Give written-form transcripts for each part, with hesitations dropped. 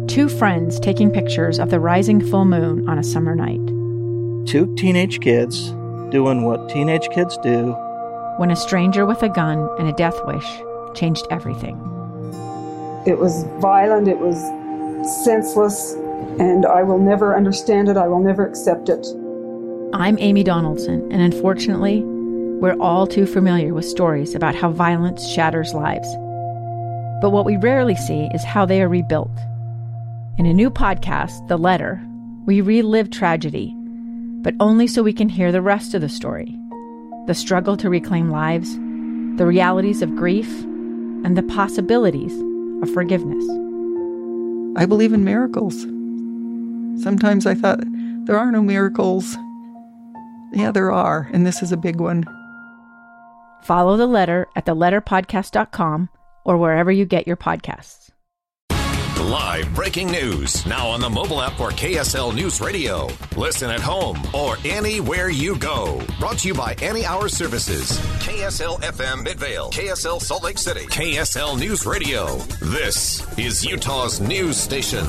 Two friends taking pictures of the rising full moon on a summer night. Two teenage kids doing what teenage kids do. When a stranger with a gun and a death wish changed everything. It was violent, it was senseless, and I will never understand it, I will never accept it. I'm Amy Donaldson, and unfortunately, we're all too familiar with stories about how violence shatters lives. But what we rarely see is how they are rebuilt. In a new podcast, The Letter, we relive tragedy, but only so we can hear the rest of the story. The struggle to reclaim lives, the realities of grief, and the possibilities of forgiveness. I believe in miracles. Sometimes I thought, there are no miracles. Yeah, there are, and this is a big one. Follow The Letter at theletterpodcast.com or wherever you get your podcasts. Live breaking news now on the mobile app for KSL News Radio. Listen at home or anywhere you go. Brought to you by Any Hour Services. KSL FM Midvale. KSL Salt Lake City. KSL News Radio. This is Utah's news station.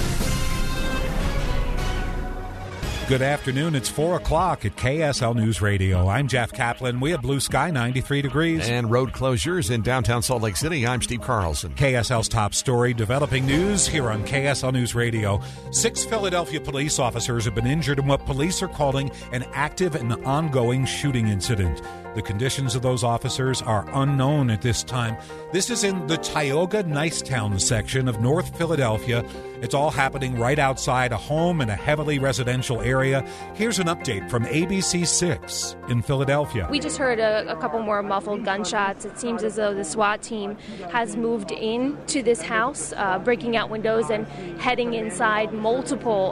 Good afternoon. It's 4 o'clock at KSL News Radio. I'm Jeff Kaplan. We have blue sky, 93 degrees. And road closures in downtown Salt Lake City. I'm Steve Carlson. KSL's top story, developing news here on KSL News Radio. 6 Philadelphia police officers have been injured in what police are calling an active and ongoing shooting incident. The conditions of those officers are unknown at this time. This is in the Tioga Nicetown section of North Philadelphia. It's all happening right outside a home in a heavily residential area. Here's an update from ABC 6 in Philadelphia. We just heard a couple more muffled gunshots. It seems as though the SWAT team has moved into this house, breaking out windows and heading inside. Multiple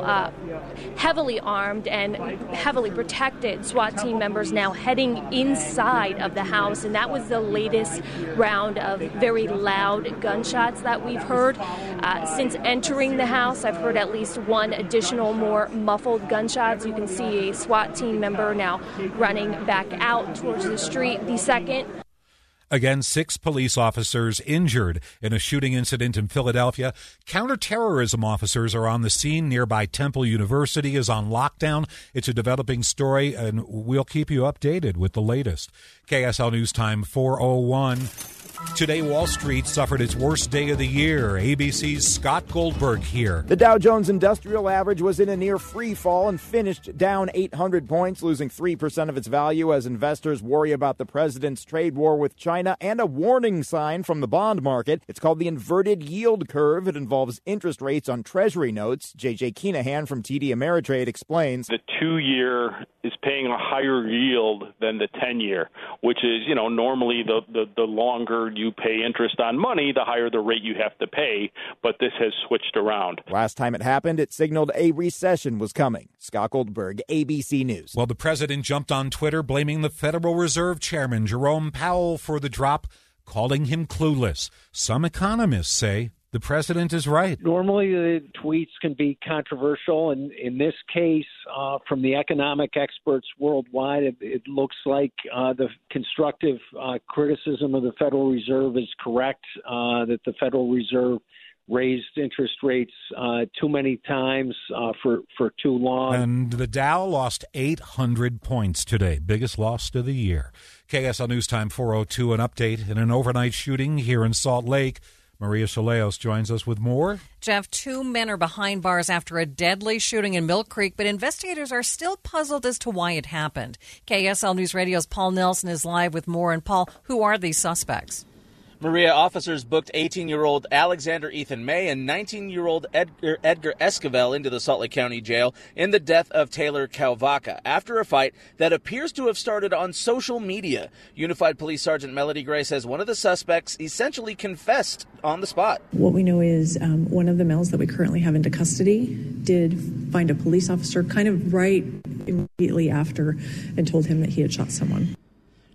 heavily armed and heavily protected SWAT team members now heading inside of the house. And that was the latest round of very loud gunshots that we've heard. Since entering the house, I've heard at least one additional more muffled gunshots. You can see a SWAT team member now running back out towards the street. The second. Again, 6 police officers injured in a shooting incident in Philadelphia. Counterterrorism officers are on the scene. Nearby Temple University is on lockdown. It's a developing story, and we'll keep you updated with the latest. KSL News Time 4:01. Today, Wall Street suffered its worst day of the year. ABC's Scott Goldberg here. The Dow Jones Industrial Average was in a near free fall and finished down 800 points, losing 3% of its value as investors worry about the president's trade war with China and a warning sign from the bond market. It's called the inverted yield curve. It involves interest rates on Treasury notes. J.J. Keenahan from TD Ameritrade explains. The 2-year is paying a higher yield than the 10-year, which is, normally the longer you pay interest on money, the higher the rate you have to pay, but this has switched around. Last time it happened, it signaled a recession was coming. Scott Goldberg, ABC News. Well, the president jumped on Twitter blaming the Federal Reserve Chairman Jerome Powell for the drop, calling him clueless. Some economists say the president is right. Normally, the tweets can be controversial, and in this case, from the economic experts worldwide, it looks like the constructive criticism of the Federal Reserve is correct, that the Federal Reserve raised interest rates too many times for too long. And the Dow lost 800 points today, biggest loss of the year. KSL News Time 4:02, an update in an overnight shooting here in Salt Lake. Maria Soleos joins us with more. Jeff, 2 men are behind bars after a deadly shooting in Mill Creek, but investigators are still puzzled as to why it happened. KSL News Radio's Paul Nelson is live with more. And Paul, who are these suspects? Maria, officers booked 18-year-old Alexander Ethan May and 19-year-old Edgar Esquivel into the Salt Lake County Jail in the death of Taylor Calvaca after a fight that appears to have started on social media. Unified Police Sergeant Melody Gray says one of the suspects essentially confessed on the spot. What we know is one of the males that we currently have into custody did find a police officer kind of right immediately after and told him that he had shot someone.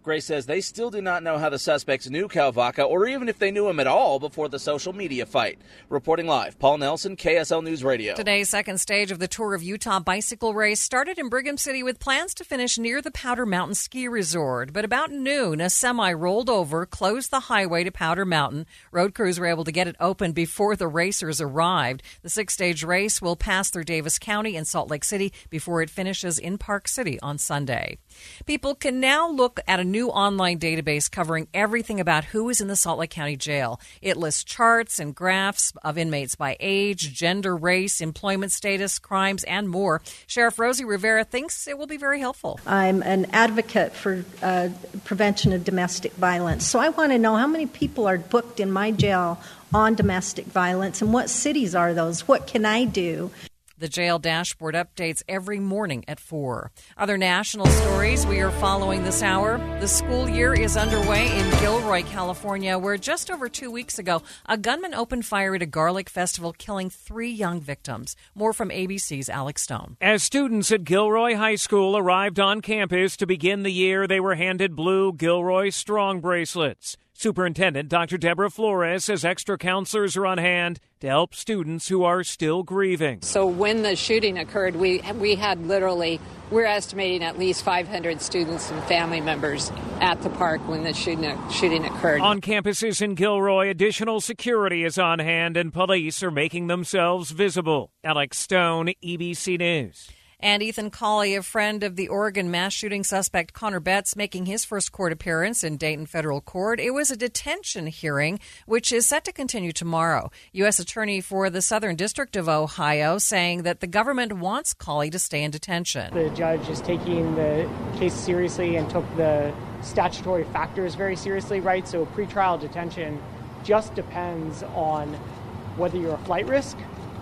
Gray says they still do not know how the suspects knew Kawaka or even if they knew him at all before the social media fight. Reporting live, Paul Nelson, KSL News Radio. Today's second stage of the Tour of Utah bicycle race started in Brigham City with plans to finish near the Powder Mountain Ski Resort. But about noon, a semi rolled over, closed the highway to Powder Mountain. Road crews were able to get it open before the racers arrived. The six-stage race will pass through Davis County and Salt Lake City before it finishes in Park City on Sunday. People can now look at a new online database covering everything about who is in the Salt Lake County Jail. It lists charts and graphs of inmates by age, gender, race, employment status, crimes, and more. Sheriff Rosie Rivera thinks it will be very helpful. I'm an advocate for prevention of domestic violence, so I want to know how many people are booked in my jail on domestic violence and what cities are those? What can I do? The jail dashboard updates every morning at 4. Other national stories we are following this hour. The school year is underway in Gilroy, California, where just over 2 weeks ago, a gunman opened fire at a garlic festival, killing 3 young victims. More from ABC's Alex Stone. As students at Gilroy High School arrived on campus to begin the year, they were handed blue Gilroy Strong bracelets. Superintendent Dr. Deborah Flores says extra counselors are on hand to help students who are still grieving. So when the shooting occurred, we had literally, we're estimating at least 500 students and family members at the park when the shooting occurred. On campuses in Gilroy, additional security is on hand and police are making themselves visible. Alex Stone, EBC News. And Ethan Cawley, a friend of the Oregon mass shooting suspect Connor Betts, making his first court appearance in Dayton Federal Court. It was a detention hearing, which is set to continue tomorrow. U.S. Attorney for the Southern District of Ohio saying that the government wants Cawley to stay in detention. The judge is taking the case seriously and took the statutory factors very seriously, right? So pretrial detention just depends on whether you're a flight risk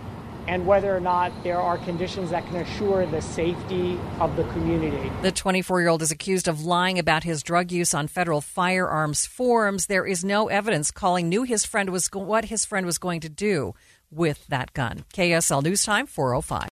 and whether or not there are conditions that can assure the safety of the community. The 24-year-old is accused of lying about his drug use on federal firearms forms. There is no evidence Cawley knew what his friend was going to do with that gun. KSL News Time, 4:05.